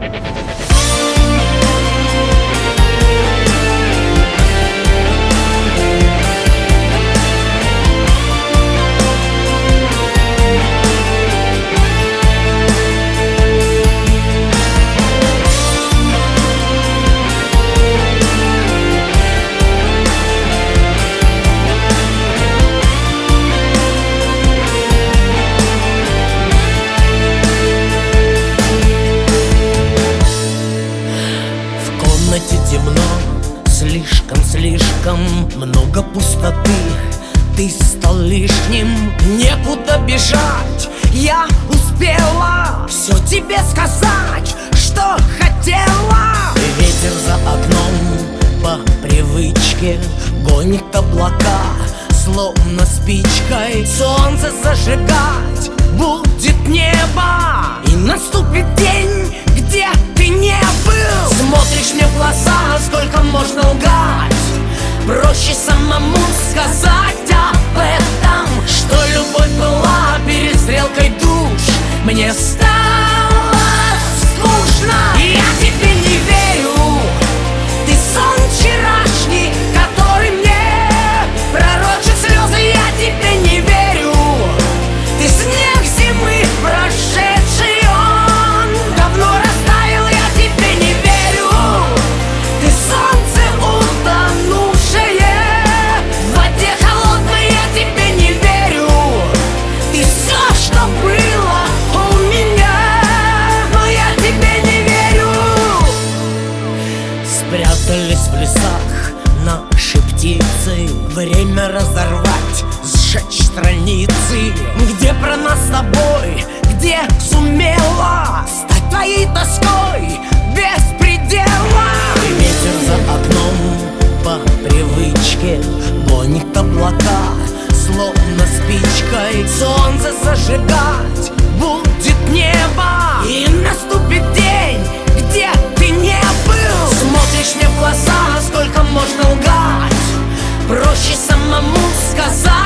Темно, слишком много пустоты. Ты стал лишним, некуда бежать. Я успела все тебе сказать, что хотела. Ветер за окном по привычке гонит облака, словно спичкой солнце зажигать будет небо. И наступит день, где ты не был. Смотришь мне в глаза, сколько можно лгать. Проще самому сказать об этом, что любовь была перестрелкой душ. Мне стало скучно, и я тебе не верю. Ты сон вчерашний, который мне пророчит слезы. Я тебе не верю. Ты снег зимы прошедший, он давно растаял. Я тебе не верю. Ты солнце утонувшее в воде холодной. Я тебе не верю. Ты все, что было у меня, но я тебе не верю. Спрятались в лесах наши птицы. Время разорвать, сжечь страницы. Где про нас с тобой, где сумела стать твоей тоской без предела. Ветер за окном по привычке гонит облака, словно спичкой солнце зажигать будет небо. И наступит день, где ты не был. Смотришь мне в глаза, сколько можно лгать. Проще самому сказать